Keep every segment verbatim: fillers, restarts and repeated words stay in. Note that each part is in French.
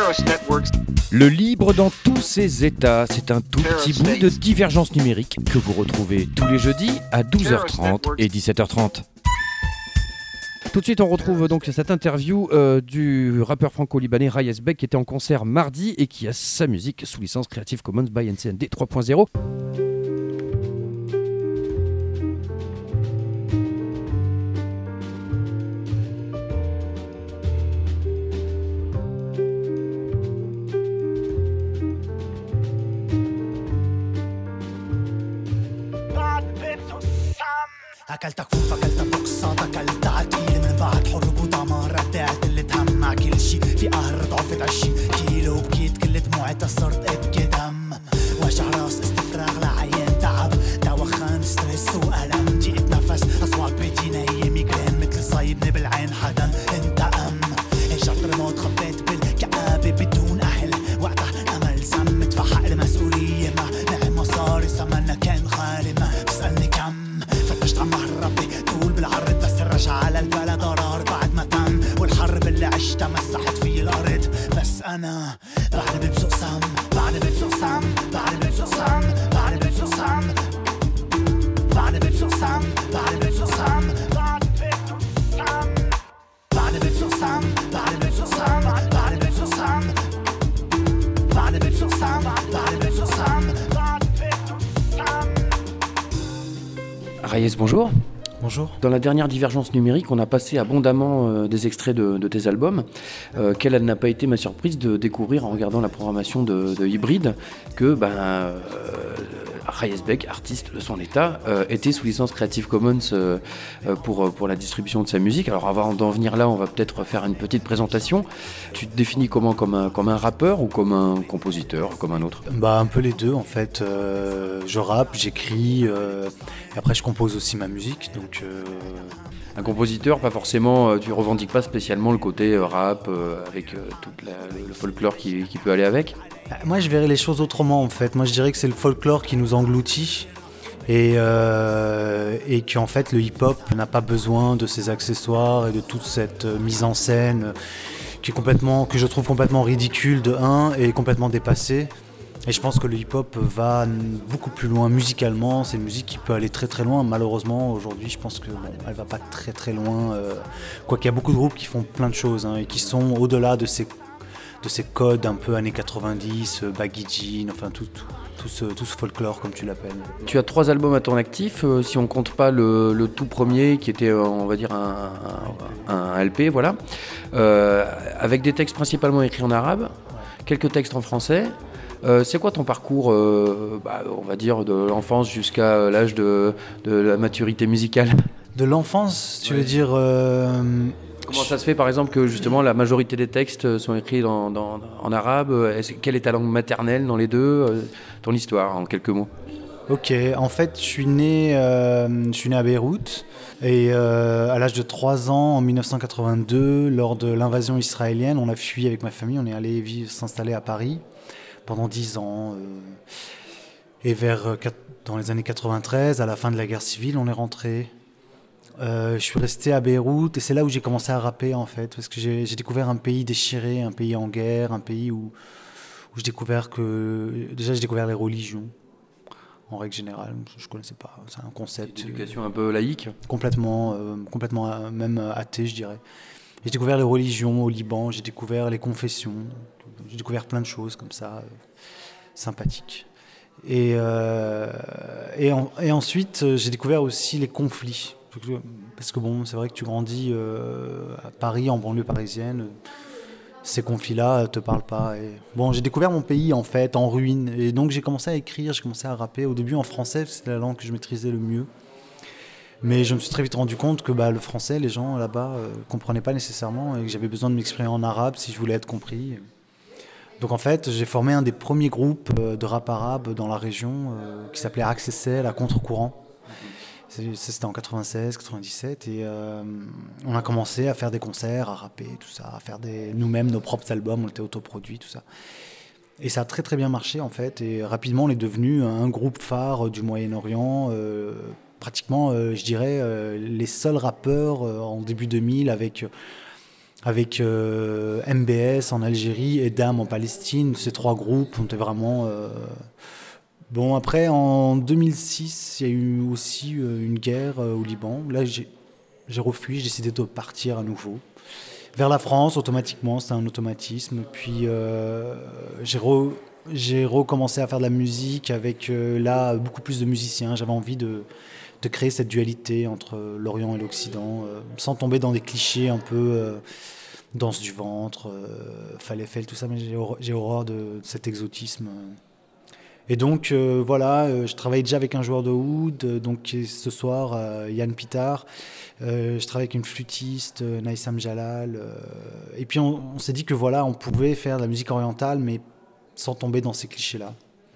Le libre dans tous ses états, c'est un tout petit bout de divergence numérique que vous retrouvez tous les jeudis à douze heures trente et dix-sept heures trente. Tout de suite, on retrouve donc cette interview euh, du rappeur franco-libanais Rayes Bek qui était en concert mardi et qui a sa musique sous licence Creative Commons by N C N D trois point zéro. أكلت كفوف أكلت بوكسات أكلت عتيل من بعد حروب ودمار ردعت اللي تهمع كل شي في قهر ضعفت عشي كيلو بكيت كل دموعتها صرت ابكي دم وجع راس استفراغ لعين تعب دوخان ستريس وألم ضيقة نفس أصوات بيتي ميجرين مثل صايبني بالعين حدا انتقم هجرت رموت خبيت بالكآبة بدون أهل وقتها أمل سم مدفع حق المسؤولية ما معي مصاري ثمنها كان غالي ما بسألني كم فتشت عم هربي طول بالعرض بس الرجع على البلد قرار بعد ما تم والحرب اللي عشتها مسحت في الأرض بس أنا بعد ببسق سم بعد ببسق سم بعد ببسق سم بعد ببسق سم بعد ببسق سم بعد ببسق سم بعد ببسق سم بعد ببسق سم بعد ببسق سم بعد ببسق سم بعد ببسق سم Rayes, bonjour. Bonjour. Dans la dernière divergence numérique, on a passé abondamment euh, des extraits de, de tes albums. Euh, quelle n'a pas été ma surprise de découvrir en regardant la programmation de, de Hybrid que ben, euh, Rayes Bek, artiste de son état, euh, était sous licence Creative Commons euh, pour, pour la distribution de sa musique. Alors avant d'en venir là, on va peut-être faire une petite présentation. Tu te définis comment, comme un, comme un rappeur ou comme un compositeur, comme un autre ? Bah un peu les deux en fait. Euh, je rappe, j'écris, euh, et après je compose aussi ma musique. Donc euh... un compositeur, pas forcément. Tu revendiques pas spécialement le côté euh, rap euh, avec euh, tout la, le folklore qui, qui peut aller avec. Moi je verrais les choses autrement en fait. Moi je dirais que c'est le folklore qui nous engloutit. Et, euh, et qu'en fait le hip-hop n'a pas besoin de ces accessoires et de toute cette mise en scène qui est complètement, que je trouve complètement ridicule de un et complètement dépassée. Et je pense que le hip-hop va beaucoup plus loin musicalement, c'est une musique qui peut aller très très loin. Malheureusement aujourd'hui je pense qu'elle bon, ne va pas très très loin, euh, quoiqu'il y a beaucoup de groupes qui font plein de choses hein, et qui sont au-delà de ces, de ces codes un peu années quatre-vingt-dix, baggy jean, enfin tout, tout. Tout ce, tout ce folklore comme tu l'appelles. Tu as trois albums à ton actif, euh, si on compte pas le, le tout premier qui était euh, on va dire un, un, un L P, voilà, euh, avec des textes principalement écrits en arabe, quelques textes en français. Euh, c'est quoi ton parcours, euh, bah, on va dire de l'enfance jusqu'à l'âge de, de la maturité musicale ? De l'enfance, tu ouais. veux dire euh... Comment ça se fait par exemple que justement la majorité des textes sont écrits dans, dans, en arabe ? Est-ce, quelle est ta langue maternelle dans les deux ? Ton histoire en quelques mots. Ok, en fait je suis né, euh, je suis né à Beyrouth et euh, à l'âge de trois ans en dix-neuf cent quatre-vingt-deux, lors de l'invasion israélienne, on a fui avec ma famille, on est allé vivre, s'installer à Paris pendant dix ans. Euh, et vers, dans les années quatre-vingt-treize, à la fin de la guerre civile, on est rentré. Euh, je suis resté à Beyrouth et c'est là où j'ai commencé à rapper en fait, parce que j'ai, j'ai découvert un pays déchiré, un pays en guerre, un pays où, où j'ai découvert que déjà j'ai découvert les religions en règle générale, je connaissais pas, c'est un concept. Une éducation un peu laïque. Complètement, euh, complètement euh, même athée je dirais. J'ai découvert les religions au Liban, j'ai découvert les confessions, j'ai découvert plein de choses comme ça, euh, sympathiques. Et, euh, et, en, et ensuite j'ai découvert aussi les conflits. Parce que bon, c'est vrai que tu grandis euh, à Paris, en banlieue parisienne, ces conflits-là ne te parlent pas. Et bon, j'ai découvert mon pays en fait, en ruine. Et donc j'ai commencé à écrire, j'ai commencé à rapper. Au début en français, c'était la langue que je maîtrisais le mieux. Mais je me suis très vite rendu compte que bah, le français, les gens là-bas ne euh, comprenaient pas nécessairement et que j'avais besoin de m'exprimer en arabe si je voulais être compris. Donc en fait, j'ai formé un des premiers groupes de rap arabe dans la région euh, qui s'appelait Accessel à contre-courant. C'était en quatre-vingt-seize quatre-vingt-dix-sept et euh, on a commencé à faire des concerts, à rapper, tout ça, à faire des, nous-mêmes nos propres albums, on était autoproduits, tout ça. Et ça a très très bien marché en fait et rapidement on est devenu un groupe phare du Moyen-Orient, euh, pratiquement euh, je dirais euh, les seuls rappeurs euh, en début deux mille avec, avec euh, M B S en Algérie et Dam en Palestine. Ces trois groupes ont été vraiment... Euh... Bon, après, en deux mille six, il y a eu aussi euh, une guerre euh, au Liban. Là, j'ai, j'ai refui, j'ai décidé de partir à nouveau. Vers la France, automatiquement, c'était un automatisme. Puis euh, j'ai, re, j'ai recommencé à faire de la musique avec, euh, là, beaucoup plus de musiciens. J'avais envie de, de créer cette dualité entre l'Orient et l'Occident, euh, sans tomber dans des clichés un peu... Euh, danse du ventre, euh, falafel, tout ça, mais j'ai, hor- j'ai horreur de, de cet exotisme. Et donc, euh, voilà, euh, je travaille déjà avec un joueur de oud, euh, donc ce soir, euh, Yann Pitard. Euh, je travaille avec une flûtiste, euh, Naïsam Jalal. Euh, et puis, on, on s'est dit que voilà, on pouvait faire de la musique orientale, mais sans tomber dans ces clichés-là.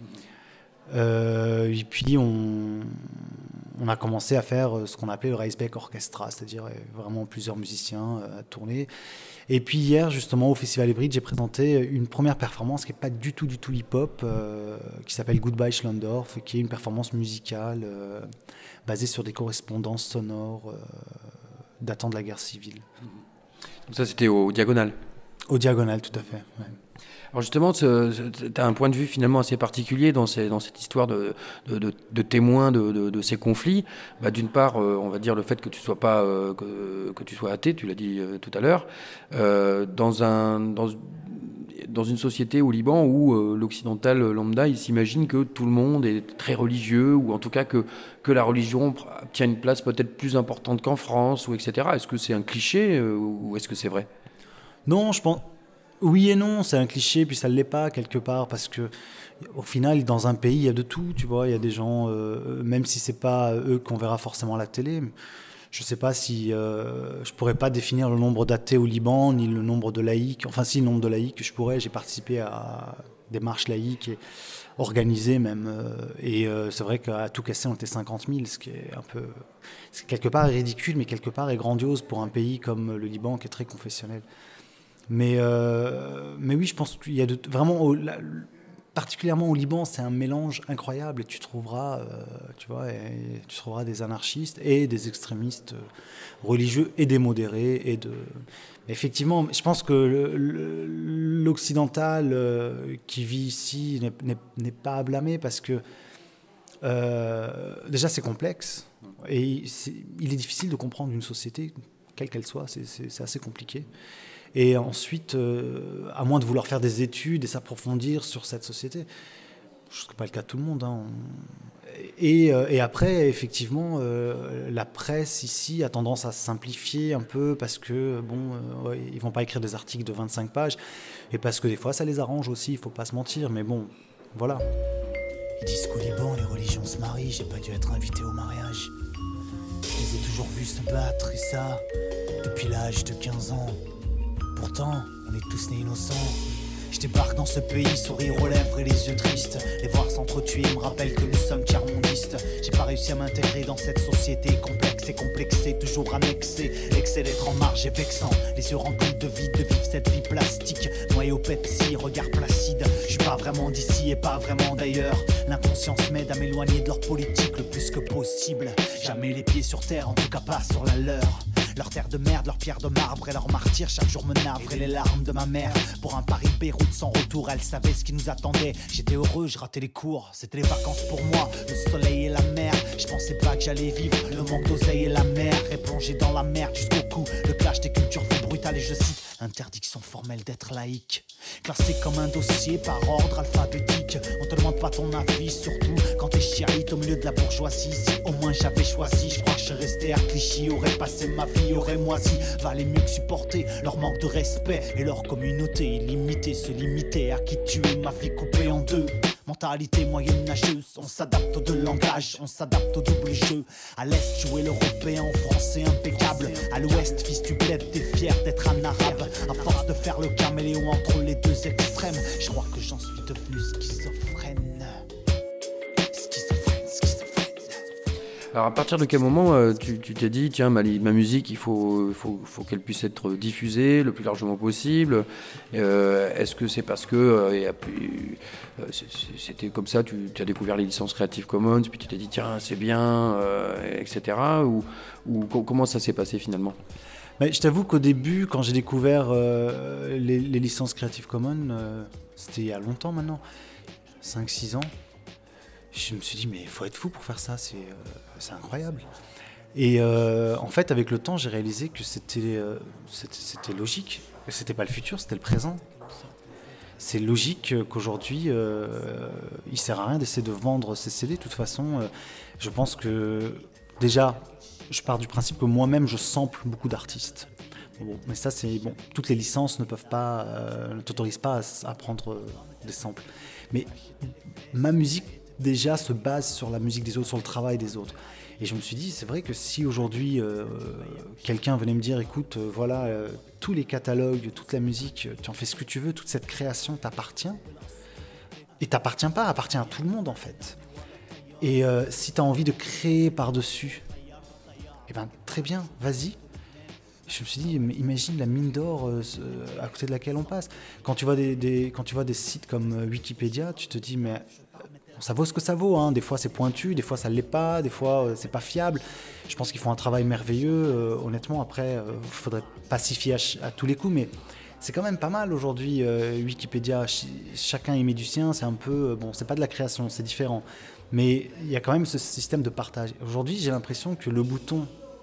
Euh, et puis, on, on a commencé à faire ce qu'on appelait le Reisbeck Orchestra, c'est-à-dire vraiment plusieurs musiciens à tourner. Et puis hier, justement, au Festival Hybrid, j'ai présenté une première performance qui n'est pas du tout, du tout hip-hop, euh, qui s'appelle Goodbye Schlendorf, qui est une performance musicale euh, basée sur des correspondances sonores euh, datant de la guerre civile. Donc ça, c'était au Diagonal. Au Diagonal, tout à fait, ouais. Alors justement, tu as un point de vue finalement assez particulier dans, ces, dans cette histoire de, de, de, de témoins de, de, de ces conflits. Bah, d'une part, euh, on va dire le fait que tu sois pas euh, que, que tu sois athée, tu l'as dit euh, tout à l'heure, euh, dans un dans, dans une société au Liban où euh, l'occidental lambda, il s'imagine que tout le monde est très religieux, ou en tout cas que que la religion tient une place peut-être plus importante qu'en France, ou et cetera. Est-ce que c'est un cliché euh, ou est-ce que c'est vrai? Non, je pense. Oui et non, c'est un cliché, puis ça ne l'est pas quelque part, parce que au final, dans un pays, il y a de tout, tu vois. Il y a des gens, euh, même si c'est pas eux qu'on verra forcément à la télé. Je ne sais pas si euh, je pourrais pas définir le nombre d'athées au Liban, ni le nombre de laïcs. Enfin, si, le nombre de laïcs, je pourrais. J'ai participé à des marches laïques et organisées même. Euh, et euh, c'est vrai qu'à tout casser, on était cinquante mille, ce qui est un peu, c'est quelque part ridicule, mais quelque part est grandiose pour un pays comme le Liban, qui est très confessionnel. Mais, euh, mais oui, je pense qu'il y a de, vraiment, au, la, particulièrement au Liban, c'est un mélange incroyable. Et tu trouveras, euh, tu vois, et tu trouveras des anarchistes et des extrémistes religieux et des modérés. Et de... Effectivement, je pense que le, le, l'occidental euh, qui vit ici n'est, n'est, n'est pas à blâmer, parce que euh, déjà c'est complexe et c'est, il est difficile de comprendre une société, quelle qu'elle soit. C'est, c'est, c'est assez compliqué. Et ensuite, euh, à moins de vouloir faire des études et s'approfondir sur cette société, ce n'est pas le cas de tout le monde. Hein. Et, euh, et après, effectivement, euh, la presse ici a tendance à simplifier un peu, parce que bon, euh, ouais, ils vont pas écrire des articles de vingt-cinq pages, et parce que des fois, ça les arrange aussi. Il faut pas se mentir, mais bon, voilà. Ils disent qu'au Liban, les religions se marient. J'ai pas dû être invité au mariage. Je les ai toujours vus se battre, et ça, depuis l'âge de quinze ans. Pourtant, on est tous nés innocents. Je débarque dans ce pays, sourire aux lèvres et les yeux tristes. Les voir s'entretuer me rappellent que nous sommes tiers-mondistes. J'ai pas réussi à m'intégrer dans cette société complexe et complexée, toujours annexée. L'excès d'être en marge est vexant. Les yeux remplis de vide, de vivre cette vie plastique. Noyé au Pepsi, regard placide. Je suis pas vraiment d'ici et pas vraiment d'ailleurs. L'inconscience m'aide à m'éloigner de leur politique le plus que possible. Jamais les pieds sur terre, en tout cas pas sur la leur. Leur terre de merde, leur pierre de marbre et leur martyr chaque jour me navre, et les larmes de ma mère pour un Paris-Beyrouth sans retour. Elle savait ce qui nous attendait. J'étais heureux, je ratais les cours. C'était les vacances pour moi, le soleil et la mer. Je pensais pas que j'allais vivre le manque d'oseille et la mer. Et plonger dans la merde jusqu'au cou. Le clash des cultures fait brutal et je cite: interdiction formelle d'être laïque. Classé comme un dossier par ordre alphabétique. On te demande pas ton avis, surtout quand t'es chialite au milieu de la bourgeoisie. Si au moins j'avais choisi, je crois que je restais à Clichy. Aurais passé ma vie, aurait moisi. Valait mieux que supporter leur manque de respect et leur communauté illimitée. Se limiter à qui tuer, ma vie coupée en deux. Mentalité moyenâgeuse, on s'adapte au deux langages, on s'adapte au double jeu. À l'est, jouer l'européen, en français impeccable. À l'ouest, fils du bled, t'es fier d'être un arabe. À force de faire le caméléon entre les deux extrêmes, je crois que j'en suis devenu schizophrène. Schizophrène, schizophrène. Alors à partir de quel moment euh, tu, tu t'es dit, tiens, ma, ma musique, il faut, faut, faut qu'elle puisse être diffusée le plus largement possible. euh, Est-ce que c'est parce que euh, y a plus, euh, c'était comme ça, tu, tu as découvert les licences Creative Commons, puis tu t'es dit, tiens, c'est bien, euh, et cetera. Ou, ou comment ça s'est passé finalement? Mais je t'avoue qu'au début, quand j'ai découvert euh, les, les licences Creative Commons, euh, c'était il y a longtemps maintenant, cinq six ans, je me suis dit, mais il faut être fou pour faire ça, c'est, euh, c'est incroyable. Et euh, en fait, avec le temps, j'ai réalisé que c'était, euh, c'était, c'était logique, que c'était pas le futur, c'était le présent. C'est logique qu'aujourd'hui, euh, il sert à rien d'essayer de vendre ses C D. De toute façon, euh, je pense que déjà, je pars du principe que moi-même, je sample beaucoup d'artistes. Bon, mais ça, c'est bon. Toutes les licences ne peuvent pas, euh, ne t'autorisent pas à, à prendre euh, des samples. Mais ma musique déjà se base sur la musique des autres, sur le travail des autres. Et je me suis dit, c'est vrai que si aujourd'hui euh, quelqu'un venait me dire, écoute, euh, voilà, euh, tous les catalogues, toute la musique, tu en fais ce que tu veux, toute cette création t'appartient. Et t'appartient pas, appartient à tout le monde en fait. Et euh, si tu as envie de créer par-dessus, eh ben très bien, vas-y. Je me suis dit, mais imagine la mine d'or euh, à côté de laquelle on passe. Quand tu vois des, des, quand tu vois des sites comme euh, Wikipédia, tu te dis, mais ça vaut ce que ça vaut, hein. Des fois c'est pointu, des fois ça ne l'est pas, des fois euh, c'est pas fiable. Je pense qu'ils font un travail merveilleux, euh, honnêtement. Après, il euh, faudrait pacifier à, ch- à tous les coups, mais c'est quand même pas mal aujourd'hui. euh, Wikipédia, ch- chacun y met du sien, c'est un peu, euh, bon, c'est pas de la création, c'est différent, mais il y a quand même ce système de partage. Aujourd'hui, j'ai l'impression que le bouton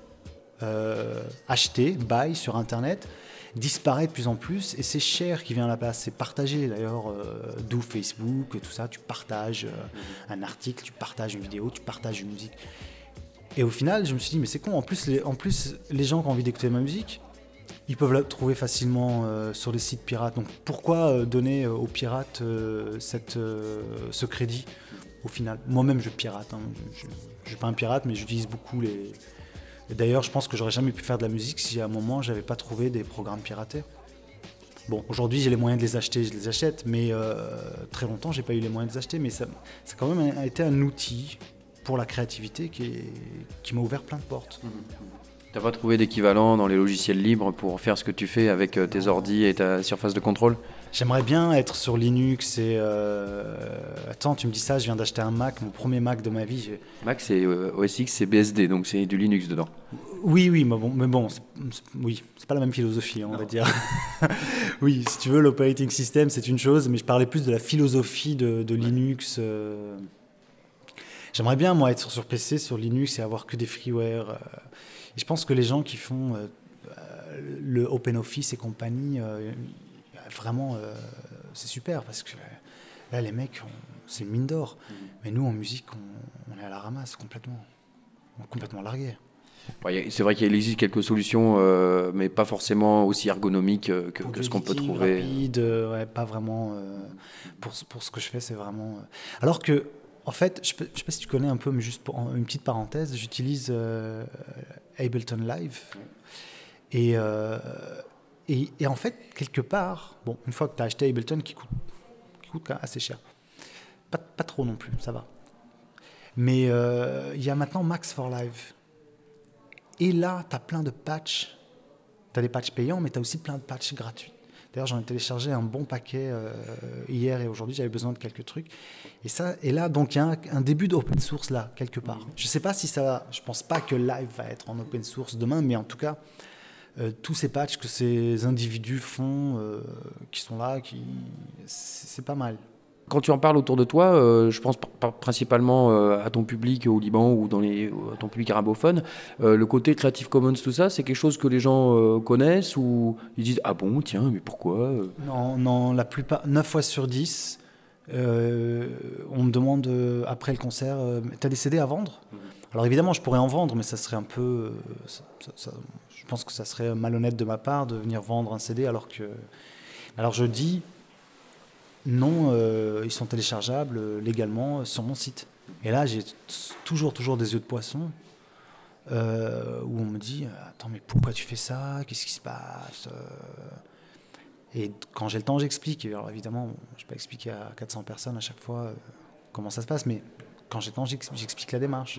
euh, acheter, buy sur Internet disparaît de plus en plus et c'est cher qui vient à la place, c'est partagé d'ailleurs, euh, d'où Facebook, tout ça, tu partages euh, un article, tu partages une vidéo, tu partages une musique. Et au final, je me suis dit, mais c'est con, en plus les, en plus, les gens qui ont envie d'écouter ma musique, ils peuvent la trouver facilement euh, sur les sites pirates. Donc pourquoi euh, donner euh, aux pirates euh, cette, euh, ce crédit au final? Moi-même, je pirate, hein. Je ne suis pas un pirate, mais j'utilise beaucoup les... Et d'ailleurs, je pense que j'aurais jamais pu faire de la musique si à un moment j'avais pas trouvé des programmes piratés. Bon, aujourd'hui j'ai les moyens de les acheter, je les achète, mais euh, très longtemps j'ai pas eu les moyens de les acheter. Mais ça, ça a quand même été un outil pour la créativité qui, est, qui m'a ouvert plein de portes. Mmh. T'as pas trouvé d'équivalent dans les logiciels libres pour faire ce que tu fais avec tes ordis et ta surface de contrôle? J'aimerais bien être sur Linux et... Euh... Attends, tu me dis ça, je viens d'acheter un Mac, mon premier Mac de ma vie. J'ai... Mac, c'est euh, O S X, c'est B S D, donc c'est du Linux dedans. Oui, oui, mais bon, mais bon c'est, c'est, oui, c'est pas la même philosophie, on non. va dire. Oui, si tu veux, l'operating system, c'est une chose, mais je parlais plus de la philosophie de, de Linux. Euh... J'aimerais bien, moi, être sur P C, sur Linux et avoir que des freeware. Euh... Et je pense que les gens qui font euh, le OpenOffice et compagnie... Euh, vraiment, euh, c'est super parce que là, les mecs, on, c'est une mine d'or. Mmh. Mais nous, en musique, on, on est à la ramasse complètement. On est complètement largué. Ouais, c'est vrai qu'il existe quelques solutions, euh, mais pas forcément aussi ergonomiques que, que ce qu'on peut trouver. Rapide, euh, ouais, pas vraiment. Euh, pour, pour ce que je fais, c'est vraiment. Euh... Alors que, en fait, je ne sais pas si tu connais un peu, mais juste pour une petite parenthèse, j'utilise euh, Ableton Live. Et. Euh, Et, et en fait, quelque part, bon, une fois que tu as acheté Ableton, qui coûte, qui coûte quand même assez cher, pas, pas trop non plus, ça va. Mais il euh, y a maintenant Max for Live. Et là, tu as plein de patchs. Tu as des patchs payants, mais tu as aussi plein de patchs gratuits. D'ailleurs, j'en ai téléchargé un bon paquet euh, hier et aujourd'hui, j'avais besoin de quelques trucs. Et, ça, et là, donc, il y a un, un début d'open source là, quelque part. Je ne sais pas si ça va, je ne pense pas que Live va être en open source demain, mais en tout cas, Euh, tous ces patchs que ces individus font, euh, qui sont là, qui... c'est, c'est pas mal. Quand tu en parles autour de toi, euh, je pense p- p- principalement euh, à ton public au Liban ou dans les, à ton public arabophone, euh, le côté Creative Commons, tout ça, c'est quelque chose que les gens euh, connaissent ou ils disent « Ah bon, tiens, mais pourquoi ?» Non, non, la plupart, neuf fois sur dix, euh, on me demande euh, après le concert euh, « T'as des C D à vendre ?» Alors évidemment, je pourrais en vendre, mais ça serait un peu... Euh, ça, ça, ça, je pense que ça serait malhonnête de ma part de venir vendre un C D alors que... Alors je dis, non, euh, ils sont téléchargeables euh, légalement sur mon site. Et là, j'ai t- toujours, toujours des yeux de poisson euh, où on me dit, attends, mais pourquoi tu fais ça? Qu'est-ce qui se passe? Et quand j'ai le temps, j'explique. Alors évidemment, je ne vais pas expliquer à quatre cents personnes à chaque fois euh, comment ça se passe, mais quand j'ai le temps, j'explique, j'explique la démarche.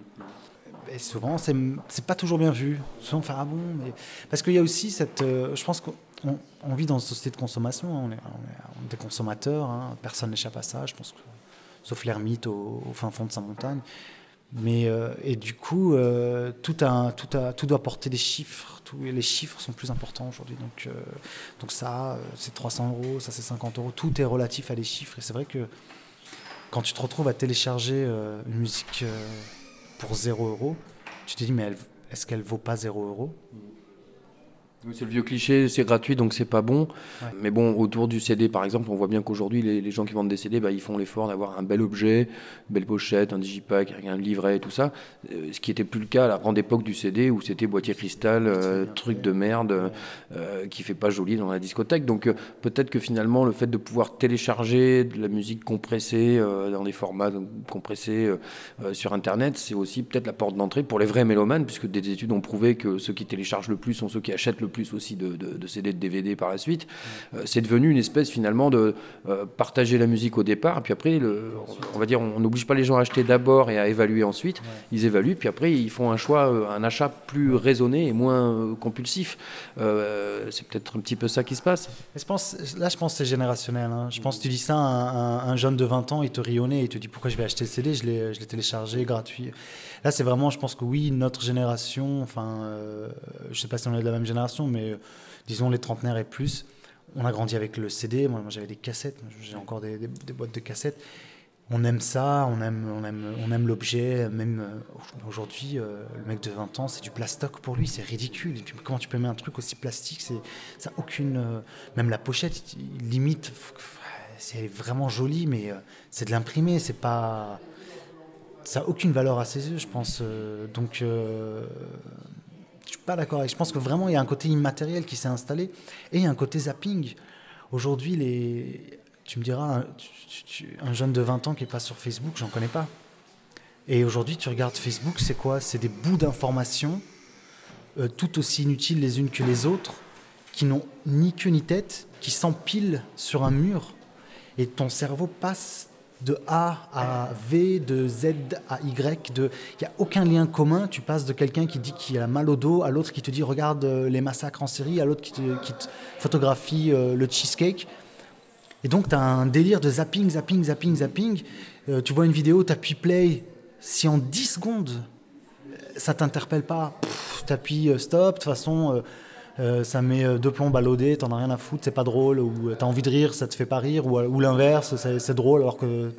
Et souvent, c'est, c'est pas toujours bien vu. Souvent, on fait ah bon, mais parce qu'il y a aussi cette. Euh, je pense qu'on on vit dans une société de consommation. Hein, on, est, on, est, on est des consommateurs. Hein, personne n'échappe à ça. Je pense que, sauf l'ermite au, au fin fond de sa montagne. Mais, euh, et du coup, euh, tout, a, tout, a, tout doit porter des chiffres. Tous les chiffres sont plus importants aujourd'hui. Donc, euh, donc ça, euh, c'est trois cents euros, ça c'est cinquante euros. Tout est relatif à des chiffres. Et c'est vrai que quand tu te retrouves à télécharger euh, une musique euh, pour zéro euro, tu te dis, mais elle, est-ce qu'elle vaut pas zéro euro ? C'est le vieux cliché, c'est gratuit donc c'est pas bon. Ouais. Mais bon, autour du C D par exemple, on voit bien qu'aujourd'hui les, les gens qui vendent des C D, bah, ils font l'effort d'avoir un bel objet, une belle pochette, un digipack, un livret et tout ça. Euh, ce qui n'était plus le cas à la grande époque du C D où c'était boîtier cristal, euh, truc de merde euh, qui fait pas joli dans la discothèque. Donc euh, peut-être que finalement le fait de pouvoir télécharger de la musique compressée euh, dans des formats compressés euh, euh, sur internet, c'est aussi peut-être la porte d'entrée pour les vrais mélomanes, puisque des études ont prouvé que ceux qui téléchargent le plus sont ceux qui achètent le plus aussi de, de, de C D, de D V D par la suite. Euh, c'est devenu une espèce finalement de euh, partager la musique au départ, et puis après, le, on, on va dire, on n'oblige pas les gens à acheter d'abord et à évaluer ensuite. Ouais. Ils évaluent, puis après, ils font un choix, euh, un achat plus raisonné et moins euh, compulsif. Euh, c'est peut-être un petit peu ça qui se passe. Je pense, là, je pense que c'est générationnel. Hein. Je pense que tu dis ça à un, un, un jeune de vingt ans, il te rit au nez, il te dit pourquoi je vais acheter le C D, je l'ai, je l'ai téléchargé gratuit. Là, c'est vraiment, je pense que oui, notre génération, enfin, euh, je ne sais pas si on est de la même génération, mais euh, disons les trentenaires et plus, on a grandi avec le C D. Moi, moi j'avais des cassettes, j'ai encore des, des, des boîtes de cassettes. On aime ça, on aime, on aime, on aime l'objet. Même euh, aujourd'hui, euh, le mec de vingt ans, c'est du plastoc pour lui, c'est ridicule. Comment tu peux mettre un truc aussi plastique, c'est, ça a aucune. Euh, même la pochette, limite, c'est vraiment joli, mais euh, c'est de l'imprimé, c'est pas. Ça n'a aucune valeur à ses yeux, je pense. Euh, donc, euh, je suis pas d'accord avec. Je pense que vraiment, il y a un côté immatériel qui s'est installé et il y a un côté zapping. Aujourd'hui, les. Tu me diras, un, tu, tu, un jeune de vingt ans qui n'est pas sur Facebook, j'en connais pas. Et aujourd'hui, tu regardes Facebook, c'est quoi ? C'est des bouts d'informations, euh, tout aussi inutiles les unes que les autres, qui n'ont ni queue ni tête, qui s'empilent sur un mur. Et ton cerveau passe de A à V, de Z à Y. Il n'y a aucun lien commun. Tu passes de quelqu'un qui dit qu'il a mal au dos, à l'autre qui te dit « regarde les massacres en série », à l'autre qui te, qui te photographie euh, le cheesecake. Et donc, tu as un délire de zapping, zapping, zapping, zapping. Euh, tu vois une vidéo, tu appuies play. Si en dix secondes, ça ne t'interpelle pas, tu appuies stop. De toute façon, euh, euh, ça met deux plombs à l'odé, tu n'en as rien à foutre, c'est pas drôle. Ou tu as envie de rire, ça te fait pas rire. Ou, ou l'inverse, c'est, c'est drôle alors que...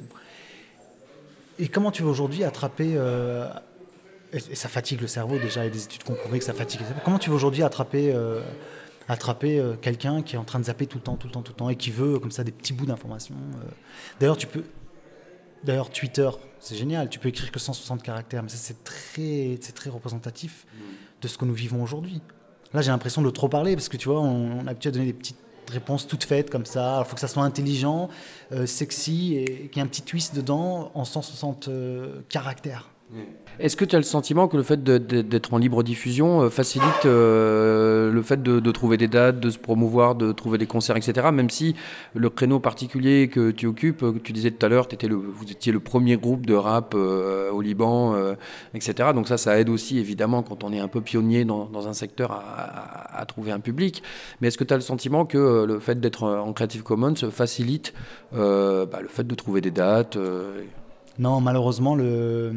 Et comment tu veux aujourd'hui attraper... Euh... Et, et ça fatigue le cerveau déjà, il y a des études qui ont prouvé que ça fatigue le cerveau. Comment tu veux aujourd'hui attraper... Euh... attraper euh, quelqu'un qui est en train de zapper tout le temps, tout le temps, tout le temps, et qui veut comme ça des petits bouts d'informations. Euh. D'ailleurs, tu peux, d'ailleurs Twitter, c'est génial. Tu peux écrire que cent soixante caractères, mais ça c'est très, c'est très représentatif de ce que nous vivons aujourd'hui. Là, j'ai l'impression de trop parler parce que tu vois, on, on a l'habitude à donner des petites réponses toutes faites comme ça. Il faut que ça soit intelligent, euh, sexy et qu'il y ait un petit twist dedans en cent soixante euh, caractères. Est-ce que tu as le sentiment que le fait de, de, d'être en libre diffusion euh, facilite euh, le fait de, de trouver des dates, de se promouvoir, de trouver des concerts, et cetera. Même si le créneau particulier que tu occupes, que tu disais tout à l'heure, t'étais le, vous étiez le premier groupe de rap euh, au Liban, euh, et cetera. Donc ça, ça aide aussi évidemment quand on est un peu pionnier dans, dans un secteur à, à, à trouver un public. Mais est-ce que tu as le sentiment que euh, le fait d'être en Creative Commons facilite euh, bah, le fait de trouver des dates euh... Non, malheureusement, le...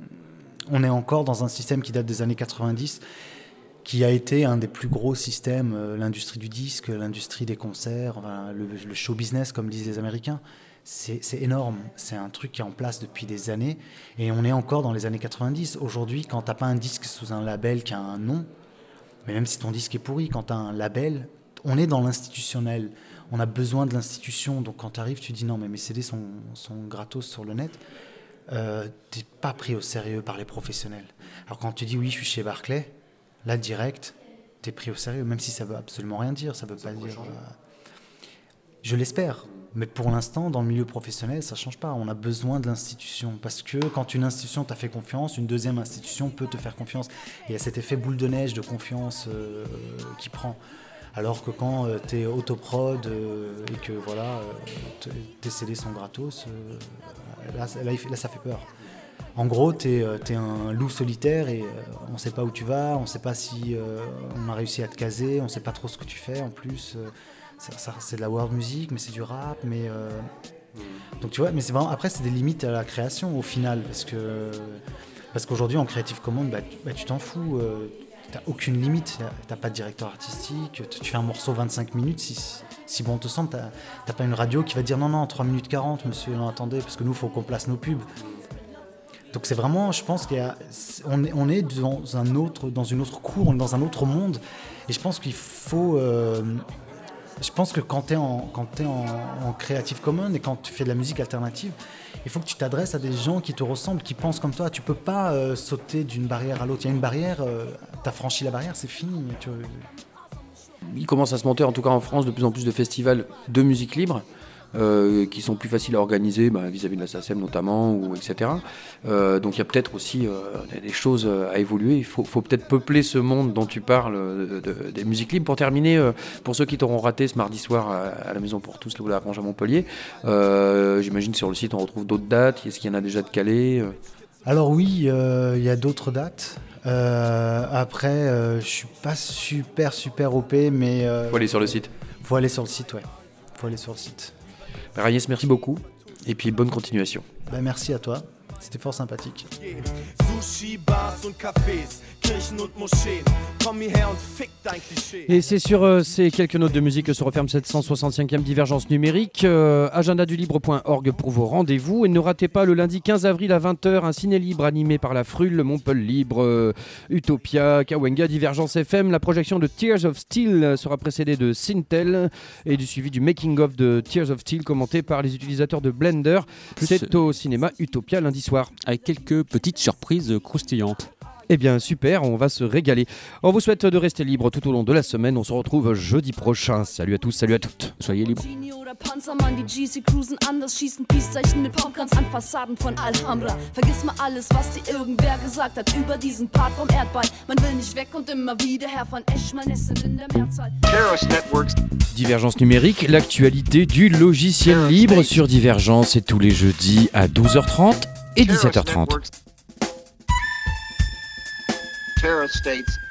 on est encore dans un système qui date des années quatre-vingt-dix, qui a été un des plus gros systèmes, euh, l'industrie du disque, l'industrie des concerts, enfin, le, le show business, comme disent les Américains. C'est, c'est énorme. C'est un truc qui est en place depuis des années. Et on est encore dans les années quatre-vingt-dix. Aujourd'hui, quand tu n'as pas un disque sous un label qui a un nom, mais même si ton disque est pourri, quand tu as un label, on est dans l'institutionnel. On a besoin de l'institution. Donc quand tu arrives, tu dis non, mais mes C D sont, sont gratos sur le net. Euh, t'es pas pris au sérieux par les professionnels. Alors quand tu dis oui, je suis chez Barclay, là direct, t'es pris au sérieux, même si ça veut absolument rien dire. Ça veut ça pas dire. Euh... Je l'espère, mais pour l'instant, dans le milieu professionnel, ça change pas. On a besoin de l'institution parce que quand une institution t'a fait confiance, une deuxième institution peut te faire confiance. Et il y a cet effet boule de neige de confiance euh, qui prend. Alors que quand euh, t'es autoprod euh, et que voilà, euh, tes C D sont gratos. Euh, Là, là, là, ça fait peur. En gros, t'es, t'es un loup solitaire et euh, on ne sait pas où tu vas, on ne sait pas si euh, on a réussi à te caser, on ne sait pas trop ce que tu fais en plus. Euh, ça, ça, c'est de la world music, mais c'est du rap. Mais, euh... Donc tu vois, mais c'est vraiment, après, c'est des limites à la création au final. Parce que Parce qu'aujourd'hui, en Creative Commons, bah, tu, bah, tu t'en fous. Euh, t'as aucune limite. T'as pas de directeur artistique. Tu fais un morceau vingt-cinq minutes. Si, si bon te semble, t'as, t'as pas une radio qui va dire non, non, trois minutes quarante, monsieur, non, attendez, parce que nous, il faut qu'on place nos pubs. Donc c'est vraiment, je pense qu'on est, on est dans, un autre, dans une autre cour, on est dans un autre monde. Et je pense qu'il faut... Euh, je pense que quand tu es, en, quand t'es en, en Creative Commons et quand tu fais de la musique alternative, il faut que tu t'adresses à des gens qui te ressemblent, qui pensent comme toi. Tu peux pas euh, sauter d'une barrière à l'autre. Il y a une barrière, euh, tu as franchi la barrière, c'est fini. Tu... Il commence à se monter, en tout cas en France, de plus en plus de festivals de musique libre. Euh, qui sont plus faciles à organiser bah, vis-à-vis de la S A C E M notamment, ou, et cetera. Euh, donc il y a peut-être aussi euh, des choses à évoluer. Il faut, faut peut-être peupler ce monde dont tu parles, de, de, des musiques libres. Pour terminer, euh, pour ceux qui t'auront raté ce mardi soir à, à la Maison pour tous, là où la Grange à Montpellier, euh, j'imagine que sur le site on retrouve d'autres dates. Est-ce qu'il y en a déjà de calées? Alors oui, il euh, y a d'autres dates. Euh, après, euh, je suis pas super super O P, mais... Euh, faut aller sur le site. Faut aller sur le site, ouais. Faut aller sur le site. Raïs, merci beaucoup et puis bonne continuation. Ben, merci à toi, c'était fort sympathique. Et c'est sur euh, ces quelques notes de musique que se referme cette cent soixante-cinquième Divergence numérique. Euh, agenda du libre point org pour vos rendez-vous. Et ne ratez pas le lundi quinze avril à vingt heures un ciné libre animé par la Frulle, Montpellier Libre, euh, Utopia, Kawenga, Divergence F M. La projection de Tears of Steel sera précédée de Sintel et du suivi du making of de Tears of Steel commenté par les utilisateurs de Blender. Plus c'est au cinéma Utopia lundi soir. Avec quelques petites surprises croustillantes. Eh bien super, on va se régaler. On vous souhaite de rester libre tout au long de la semaine. On se retrouve jeudi prochain. Salut à tous, salut à toutes. Soyez libres. Panzermann, die G C cruisen anders, schießen Peace-Zeichen mit Pumpguns an Fassaden von Alhambra. Vergiss mal alles, was dir irgendwer gesagt hat über diesen Part vom Erdball. Man will nicht weg und immer wieder Herr von Eschmann, es sind in der Mehrzahl. Divergence numérique, l'actualité du logiciel libre sur Divergence, et tous les jeudis à douze heures trente et dix-sept heures trente. Terrorist states